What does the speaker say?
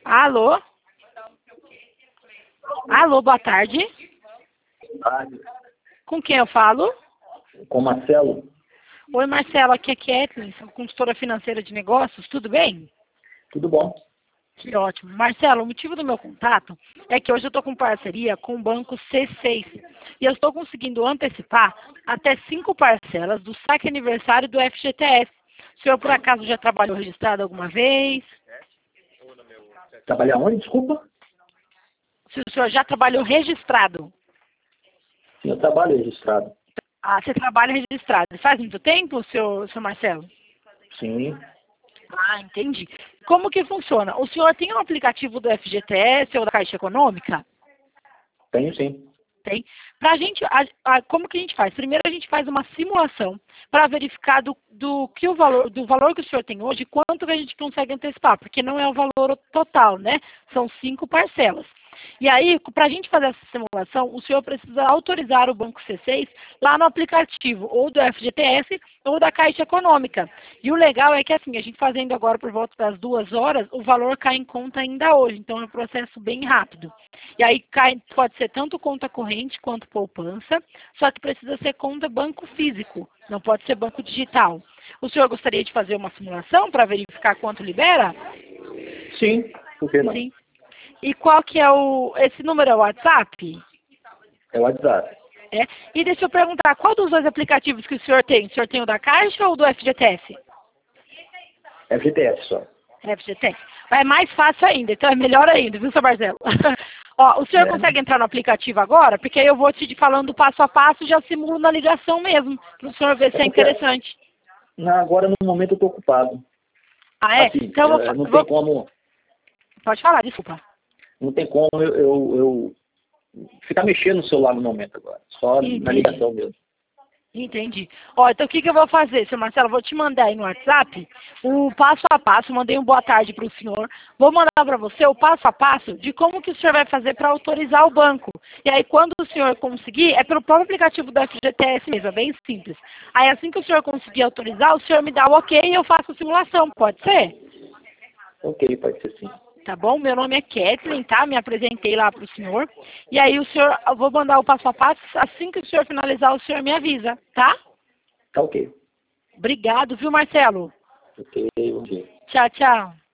Alô? Alô, boa tarde. Tarde. Com quem eu falo? Com Marcelo. Oi, Marcelo, aqui é Kathleen, sou consultora financeira de negócios, tudo bem? Tudo bom? Que ótimo. Marcelo, o motivo do meu contato é que hoje eu estou com parceria com o banco C6 e eu estou conseguindo antecipar até 5 parcelas do saque aniversário do FGTS. O senhor, por acaso, já trabalhou registrado alguma vez? Trabalhar onde, desculpa? Se o senhor já trabalhou registrado? Sim, eu trabalho registrado. Ah, você trabalha registrado. Faz muito tempo, seu Marcelo? Sim, Ah, entendi. Como que funciona? O senhor tem um aplicativo do FGTS ou da Caixa Econômica? tenho sim. Tem. Para a gente, como que a gente faz? Primeiro a gente faz uma simulação para verificar do valor que o senhor tem hoje, quanto que a gente consegue antecipar, porque não é o valor total, né? São 5 parcelas. E aí, para a gente fazer essa simulação, o senhor precisa autorizar o Banco C6 lá no aplicativo, ou do FGTS ou da Caixa Econômica. E o legal é que, assim, a gente fazendo agora por volta das 2 horas, o valor cai em conta ainda hoje. Então, é um processo bem rápido. E aí, pode ser tanto conta corrente quanto poupança, só que precisa ser conta banco físico, não pode ser banco digital. O senhor gostaria de fazer uma simulação para verificar quanto libera? Sim, por que não? Sim. E qual que é esse número é o WhatsApp? É o WhatsApp. É. E deixa eu perguntar, qual dos dois aplicativos que o senhor tem? O senhor tem o da Caixa ou do FGTS? É FGTS só. FGTS. É mais fácil ainda, então é melhor ainda, viu, seu Marcelo? Ó, o senhor É. consegue entrar no aplicativo agora? Porque aí eu vou te falando passo a passo e já simulo na ligação mesmo, para o senhor ver se é porque interessante. agora, no momento, eu estou ocupado. Ah, é? Assim, Então eu não vou... tem como, Pode falar, desculpa. não tem como eu ficar mexendo no celular no momento agora. Só na Entendi. ligação mesmo. Entendi. Ó, então o que eu vou fazer, seu Marcelo? Eu vou te mandar aí no WhatsApp o passo a passo. Mandei um boa tarde para o senhor. Vou mandar para você o passo a passo de como que o senhor vai fazer para autorizar o banco. E aí, quando o senhor conseguir, é pelo próprio aplicativo do FGTS mesmo, é bem simples. Aí, assim que o senhor conseguir autorizar, o senhor me dá o ok e eu faço a simulação, pode ser? Ok, pode ser sim. Tá bom? Meu nome é Kathleen, tá? Me apresentei lá para o senhor. E aí, eu vou mandar o passo a passo. Assim que o senhor finalizar, o senhor me avisa, tá? Tá ok. Obrigado, viu, Marcelo? Ok, ok. Tchau, tchau.